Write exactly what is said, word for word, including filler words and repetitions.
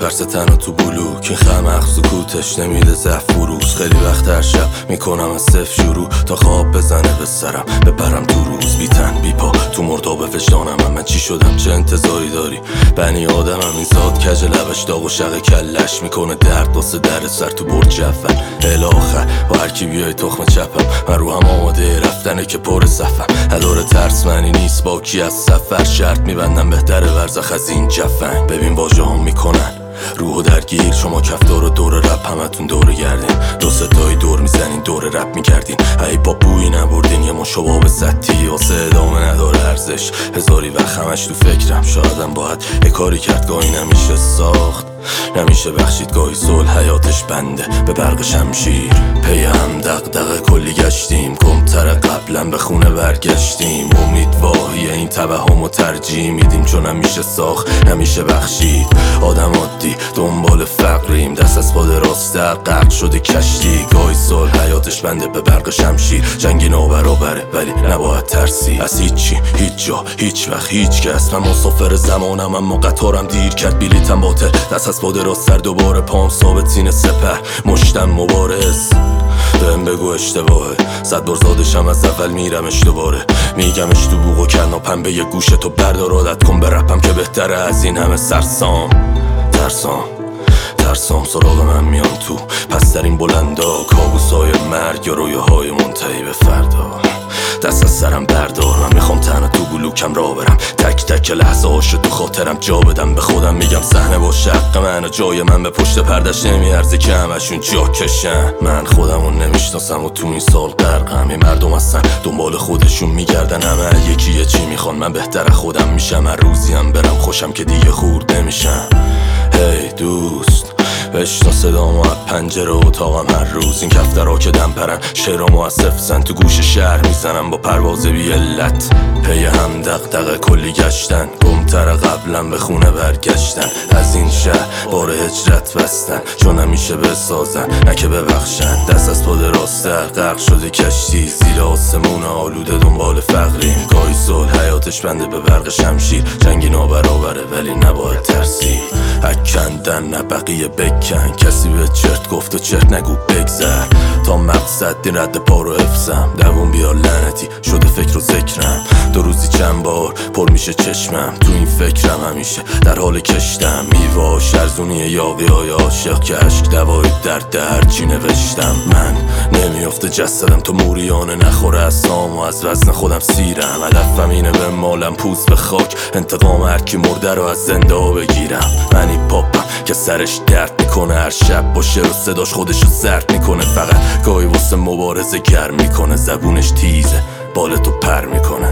ترس تنها تو بلوک، این خم اخ سکوتش نمیده زف فروز. خیلی وقت هر شب میکنم از صفر شروع تا خواب بزنه به سرم ببرم تو روز. بی تن بی پا تو مرداب وجدانم، من چی شدم چه انتظاری داری؟ بنی آدمم این زاد کج لبش داغ و شق کلش میکنه درد واسه در سر تو برج اول الاخر. با هر کی بیای تخم چپم، من رو هم آماده رفتنه که پر صفم. هدار ترس منی نیست با کی از سفر، شرط میبندم بهتره ورزخ از این جفن. ببین واژه هم میکنن روحو درگیر، شما کفتار و دور رپ همتون دور گردین. دو ستایی دور میزنین دور رپ میکردین، ای با بویی نبردین یه مشاباب سطحی واسه ادامه نداره ارزش. هزاری وقت همش تو فکرم، شایدم باید یه کاری کرد گاهی نمیشه ساخت نمیشه بخشید، گاهی صلح حیاتش بنده به برق شمشیر. پی هم دغدغه کلی گشتیم، کمتر قبلا به خونه برگشتیم. امیدواهی این توهم و ترجیح میدیم، چون نمیشه ساخت نمیشه بخشید. آدم عادی دنبال فقریم، دست از پاد راست در غرق شده کشتی. گاهی صلح حیاتش بنده به برق شمشیر. جنگی نابرابره ولی نباید ترسی از هیچی، هیچ جا، هیچ وقت، هیچ کس. من مسافر زمانم اما قطارم دیر کرد، بلیتم باطل. دست از پاد راست سر دوباره پام ثابت سینه سپر مشتم مبارز. بهم بگو اشتباهه، صد بار زادشم از اول میرمش دوباره. میگمش تو بوق و کرنا پنبه یه گوشه تو بردار عادت کن به رپم که بهتره از این همه سرسام. ترسام ترسام سراغ من میان تو پس در این بلندا، کابوسای مرگ یا رویاهای منتهی به فردا. دست از سرم بردار، من میخوام تنها تو بلوکم را برم. تک تک لحظه هاشو تو خاطرم جا بدم، به خودم میگم صحنه با شق من و جای من به پشت پردش نمیارزه که همشون جا کشن. من خودمون نمیشناسم و تو این سال غرقم. این مردم هستن دنبال خودشون میگردن، همه یکی یه چی میخوان. من بهتر خودم میشم، هر روزی هم برم خوشم که دیگه خورد نمیشم. هی hey, دوست بشنو صدامو از پنجره اتاقم هر روز. این کفترها که دم پرن شعر مؤسفزن، تو گوش شهر میزنم با پرواز بی علت. پی هم دغدغه کلی گشتن، گمتر قبلا به خونه برگشتن. از این شهر بار هجرت بستن، چون نمیشه بسازن نه که ببخشن. دست از پاد راست در غرق شده کشتی، زیر آسمون آلوده دنبال فقریم. گاهی صلح حیاتش بنده به برق شمشیر. جنگی نابرابره ولی نباید ترسی. اکندن نه بقیه بکن، کسی به چرت گفت و چرت نگو بگذر. تا مقصد این رد پا رو حفظم، دوون بیار لعنتی شده فکر و ذکرم. دو روزی چند بار پر میشه چشمم، تو این فکرم همیشه در حال کشتم. میوه شرزونی یاقی های عاشق که عشق دوای درد هرچی نوشتم. من نمیافته جسدم تو موریانه نخوره اسام و از وزن خودم سیرم. هدفم اینه به مالم پوست به خاک، انتقام هر کی مرده رو از زنده ها بگیرم. منی پاپم که سرش درد میکنه، هر شب باشه و صداش خودشو زرد میکنه. فقط گاهی واسه مبارزه گرم میکنه، زبونش تیزه بالتو پر میکنه.